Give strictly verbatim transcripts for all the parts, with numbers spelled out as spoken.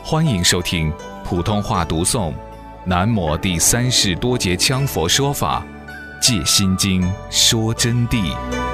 欢迎收听普通话读诵南摩第三世多杰羌佛说法戒心经说真谛。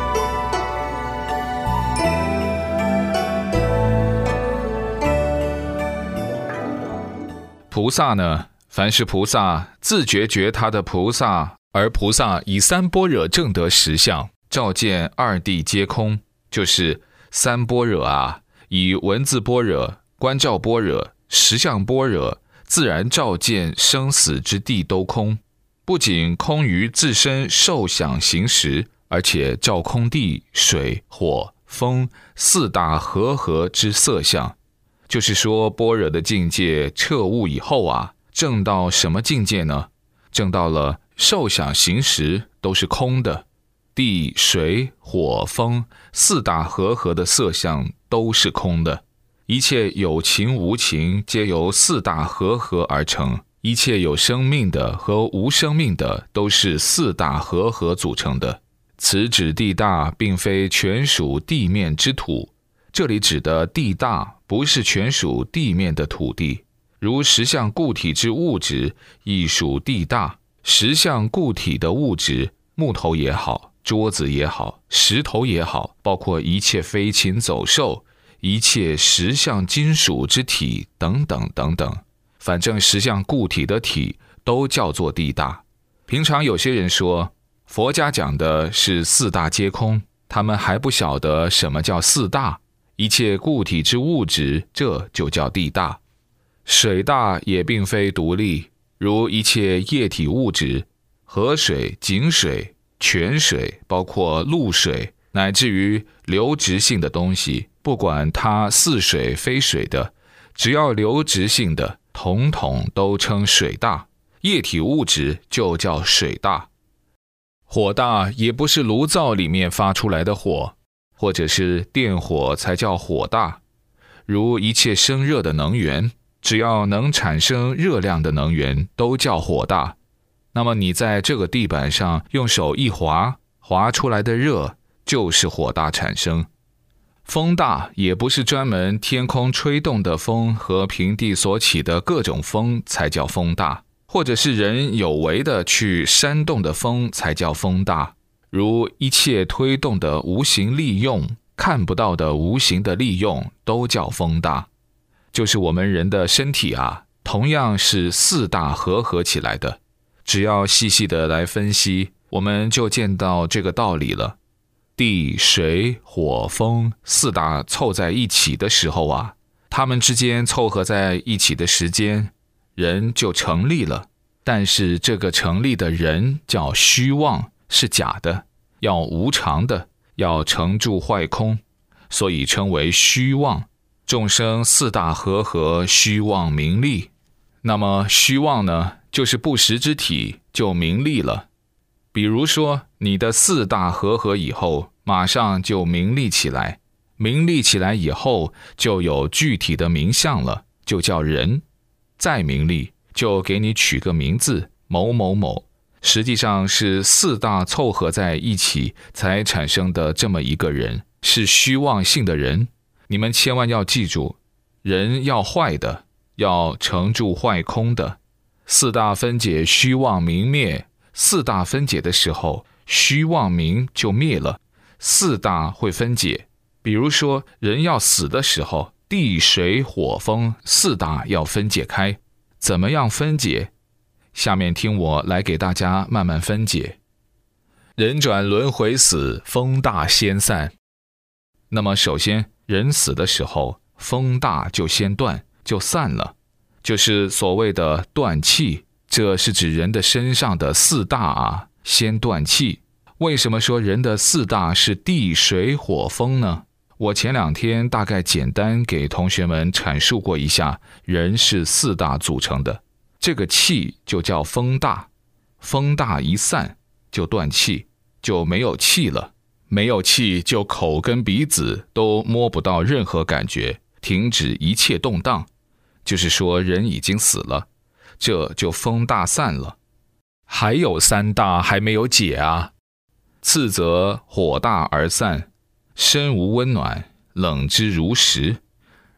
菩萨呢，凡是菩萨自觉觉他的菩萨，而菩萨以三般若证得实相，照见二谛皆空，就是三般若啊，以文字般若、观照般若、实相般若，自然照见生死之地都空，不仅空于自身受想行识，而且照空地、水、火、风四大和合之色相。就是说般若的境界彻悟以后啊，证到什么境界呢？证到了受想行识都是空的，地、水、火、风四大和合的色相都是空的，一切有情无情皆由四大和合而成，一切有生命的和无生命的都是四大和合组成的。此指地大并非全属地面之土，这里指的地大不是全属地面的土地，如实相固体之物质亦属地大，实相固体的物质，木头也好，桌子也好，石头也好，包括一切飞禽走兽，一切实相金属之体等等等等，反正实相固体的体都叫做地大。平常有些人说佛家讲的是四大皆空，他们还不晓得什么叫四大，一切固体之物质，这就叫地大。水大也并非独立，如一切液体物质，河水、井水、泉水，包括露水，乃至于流质性的东西，不管它似水非水的，只要流质性的，统统都称水大。液体物质就叫水大。火大也不是炉灶里面发出来的火，或者是电火才叫火大。如一切生热的能源，只要能产生热量的能源都叫火大。那么你在这个地板上用手一划，划出来的热就是火大产生。风大也不是专门天空吹动的风和平地所起的各种风才叫风大，或者是人有为的去煽动的风才叫风大。如一切推动的无形利用，看不到的无形的利用都叫风大。就是我们人的身体啊，同样是四大和合起来的，只要细细的来分析，我们就见到这个道理了。地、水、火、风四大凑在一起的时候啊，它们之间凑合在一起的时间，人就成立了。但是这个成立的人叫虚妄，是假的，要无常的，要成住坏空，所以称为虚妄。众生四大和合，虚妄名利。那么虚妄呢，就是不实之体，就名利了。比如说你的四大和合以后，马上就名利起来，名利起来以后就有具体的名相了，就叫人。再名利就给你取个名字，某某某，实际上是四大凑合在一起才产生的这么一个人，是虚妄性的人。你们千万要记住，人要坏的，要成住坏空的。四大分解虚妄明灭，四大分解的时候，虚妄明就灭了，四大会分解。比如说人要死的时候，地水火风四大要分解开，怎么样分解？下面听我来给大家慢慢分解。人转轮回死，风大先散。那么首先人死的时候，风大就先断，就散了，就是所谓的断气。这是指人的身上的四大啊，先断气。为什么说人的四大是地水火风呢？我前两天大概简单给同学们阐述过一下，人是四大组成的，这个气就叫风大，风大一散就断气，就没有气了。没有气就口跟鼻子都摸不到任何感觉，停止一切动荡，就是说人已经死了，这就风大散了。还有三大还没有解啊。次则火大而散，身无温暖，冷之如石。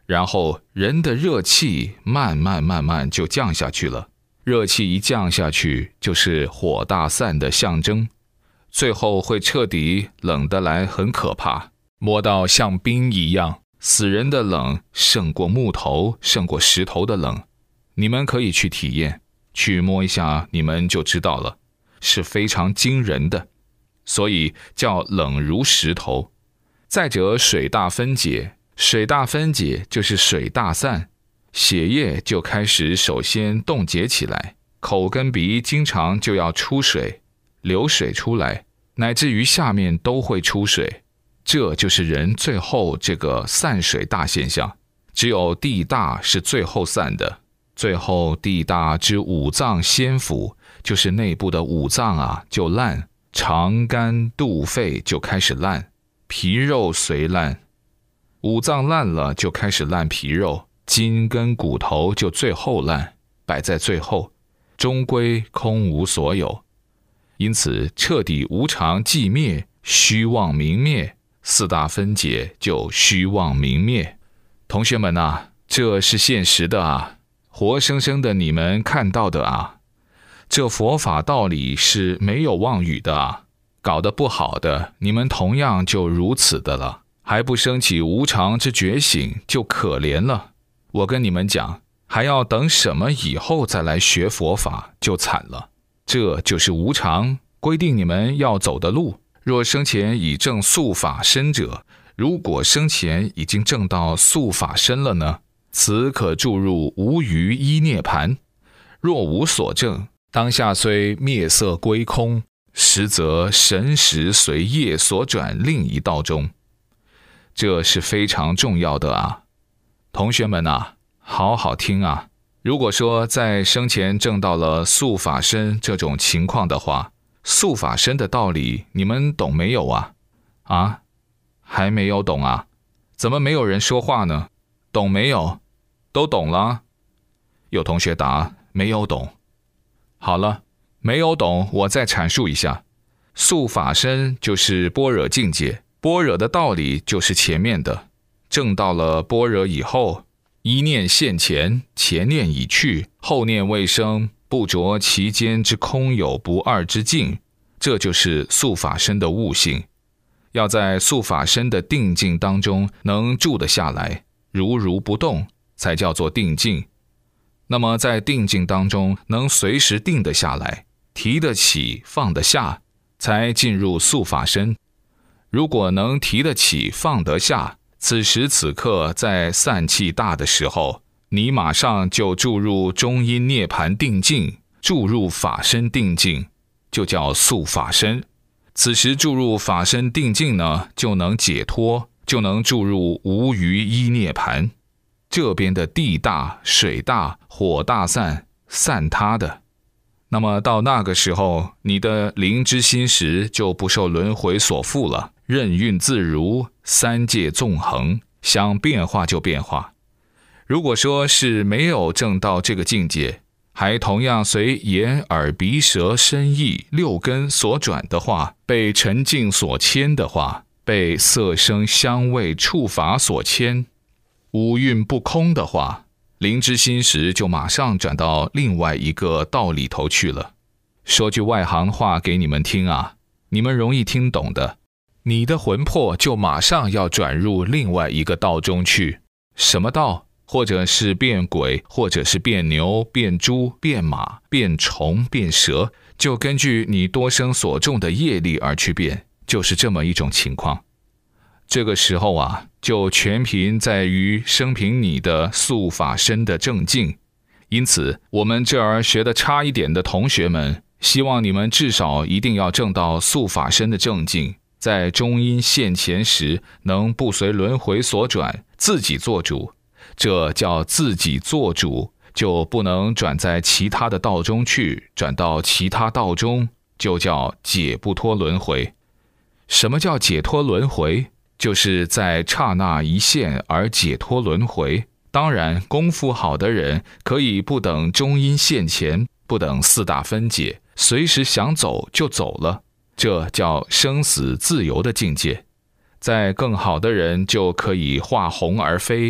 然后人的热气慢慢慢慢就降下去了。热气一降下去，就是火大散的象征，最后会彻底冷得来，很可怕，摸到像冰一样，死人的冷胜过木头，胜过石头的冷。你们可以去体验，去摸一下，你们就知道了，是非常惊人的，所以叫冷如石头。再者，水大分解，水大分解就是水大散，血液就开始首先冻结起来，口跟鼻经常就要出水，流水出来，乃至于下面都会出水，这就是人最后这个散水大现象。只有地大是最后散的，最后地大之五脏先腐，就是内部的五脏啊就烂，肠肝肚肺就开始烂，皮肉随烂，五脏烂了就开始烂皮肉，筋跟骨头就最后烂，摆在最后，终归空无所有。因此彻底无常寂灭，虚妄明灭，四大分解就虚妄明灭。同学们啊，这是现实的啊，活生生的你们看到的啊，这佛法道理是没有妄语的啊，搞得不好的，你们同样就如此的了，还不升起无常之觉醒，就可怜了。我跟你们讲，还要等什么以后再来学佛法，就惨了。这就是无常，规定你们要走的路。若生前已证速法身者，如果生前已经证到速法身了呢，此可注入无余一涅盘。若无所证，当下虽灭色归空，实则神识随业所转另一道中。这是非常重要的啊，同学们啊，好好听啊。如果说在生前证到了速法身这种情况的话，速法身的道理你们懂没有啊？啊，还没有懂啊？怎么没有人说话呢？懂没有？都懂了？有同学答没有懂。好了，没有懂，我再阐述一下。速法身就是般若境界，般若的道理就是前面的，证到了般若以后，一念现前，前念已去，后念未生，不着其间之空有不二之境，这就是速法身的悟性。要在速法身的定境当中能住得下来，如如不动，才叫做定境。那么在定境当中能随时定得下来，提得起放得下，才进入速法身。如果能提得起放得下，此时此刻在散气大的时候，你马上就注入中阴涅盘定境，注入法身定境，就叫速法身。此时注入法身定境呢，就能解脱，就能注入无余一涅盘。这边的地大、水大、火大散，散他的。那么到那个时候，你的灵之心识就不受轮回所缚了，任运自如，三界纵横，想变化就变化。如果说是没有证到这个境界，还同样随眼耳鼻舌身意六根所转的话，被尘境所牵的话，被色声香味触法所牵，五蕴不空的话，灵之心识就马上转到另外一个道里头去了。说句外行话给你们听啊，你们容易听懂的，你的魂魄就马上要转入另外一个道中去。什么道？或者是变鬼，或者是变牛、变猪、变马、变虫、变蛇，就根据你多生所种的业力而去变，就是这么一种情况。这个时候啊，就全凭在于生平你的速法身的正境。因此我们这儿学的差一点的同学们，希望你们至少一定要证到速法身的正境，在中阴现前时能不随轮回所转，自己做主。这叫自己做主，就不能转在其他的道中去，转到其他道中就叫解不脱轮回。什么叫解脱轮回？就是在刹那一现而解脱轮回。当然功夫好的人可以不等中阴现前，不等四大分解，随时想走就走了，这叫生死自由的境界。在更好的人就可以化虹而飞，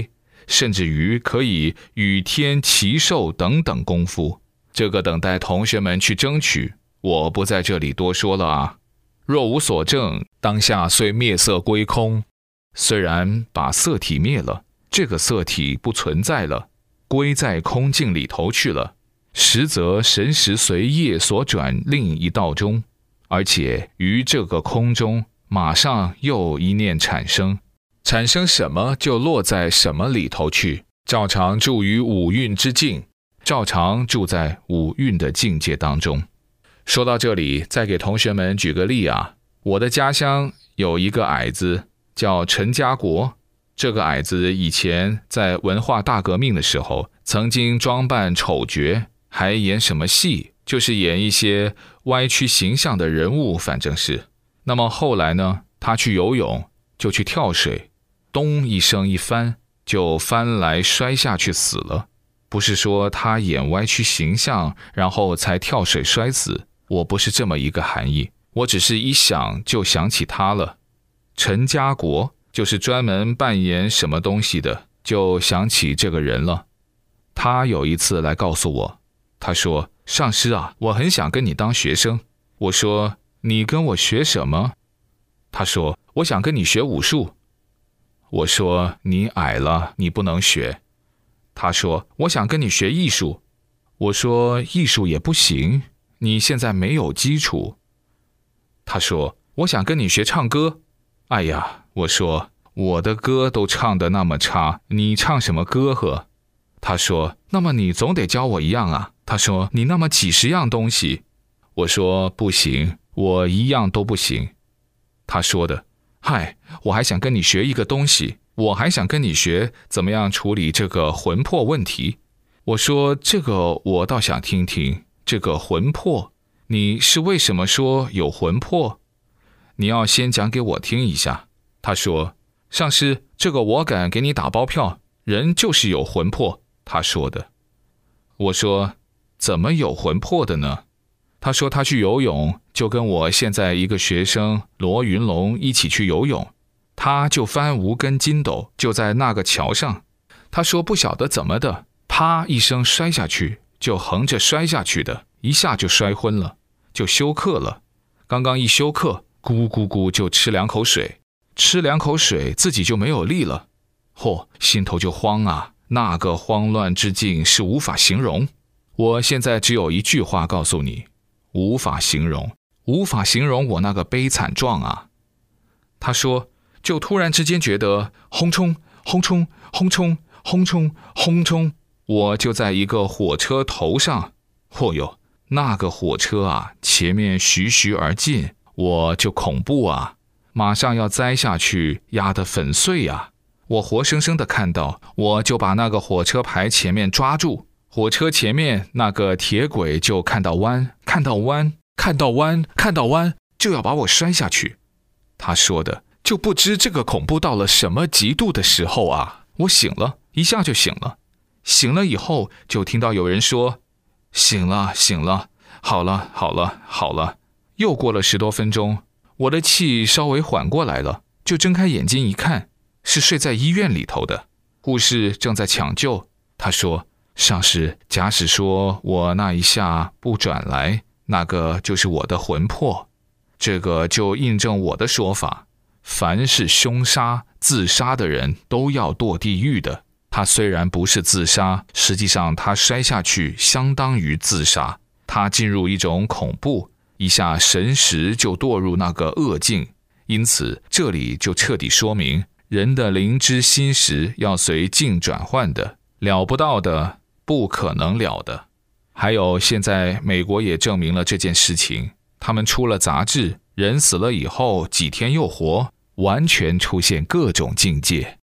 甚至于可以与天齐寿等等功夫，这个等待同学们去争取，我不在这里多说了啊。若无所证，当下虽灭色归空，虽然把色体灭了，这个色体不存在了，归在空境里头去了，实则神识随业所转另一道中，而且于这个空中马上又一念产生，产生什么就落在什么里头去，照常住于五蕴之境，照常住在五蕴的境界当中。说到这里，再给同学们举个例啊，我的家乡有一个矮子叫陈家国，这个矮子以前在文化大革命的时候，曾经装扮丑角，还演什么戏，就是演一些歪曲形象的人物，反正是。那么后来呢，他去游泳，就去跳水，咚一声一翻，就翻来摔下去死了。不是说他演歪曲形象，然后才跳水摔死，我不是这么一个含义，我只是一想就想起他了。陈家国就是专门扮演什么东西的，就想起这个人了。他有一次来告诉我，他说：上师啊，我很想跟你当学生。我说：你跟我学什么？他说：我想跟你学武术。我说：你矮了，你不能学。他说：我想跟你学艺术。我说：艺术也不行，你现在没有基础。他说：我想跟你学唱歌。哎呀，我说，我的歌都唱得那么差，你唱什么歌呵？他说：那么你总得教我一样啊。他说：你那么几十样东西。我说：不行，我一样都不行。他说的：嗨，我还想跟你学一个东西，我还想跟你学怎么样处理这个魂魄问题。我说：这个我倒想听听，这个魂魄，你是为什么说有魂魄？你要先讲给我听一下。他说：上师，这个我敢给你打包票，人就是有魂魄。他说的。我说：怎么有魂魄的呢？他说他去游泳，就跟我现在一个学生罗云龙一起去游泳，他就翻无根筋斗，就在那个桥上。他说不晓得怎么的，啪一声摔下去，就横着摔下去的，一下就摔昏了，就休克了。刚刚一休克，咕咕咕就吃两口水，吃两口水自己就没有力了。嚯，心头就慌啊，那个慌乱之境是无法形容。我现在只有一句话告诉你，无法形容，无法形容我那个悲惨状啊。他说，就突然之间觉得轰冲轰冲轰冲轰冲轰冲，我就在一个火车头上。嚯哟，那个火车啊，前面徐徐而进，我就恐怖啊，马上要栽下去，压得粉碎啊。我活生生的看到，我就把那个火车牌前面抓住，火车前面那个铁轨就看到弯，看到弯，看到弯，看到弯，就要把我摔下去。他说的，就不知这个恐怖到了什么极度的时候啊。我醒了，一下就醒了。醒了以后，就听到有人说：醒了，醒了，好了，好了，好了。又过了十多分钟，我的气稍微缓过来了，就睁开眼睛一看，是睡在医院里头的，护士正在抢救。他说：上师，假使说我那一下不转来，那个就是我的魂魄。这个就印证我的说法，凡是凶杀、自杀的人都要堕地狱的。他虽然不是自杀，实际上他摔下去相当于自杀，他进入一种恐怖，一下神识就堕入那个恶境。因此这里就彻底说明，人的灵知心识要随境转换的，了不到的，不可能了的。还有现在美国也证明了这件事情，他们出了杂志，人死了以后几天又活，完全出现各种境界。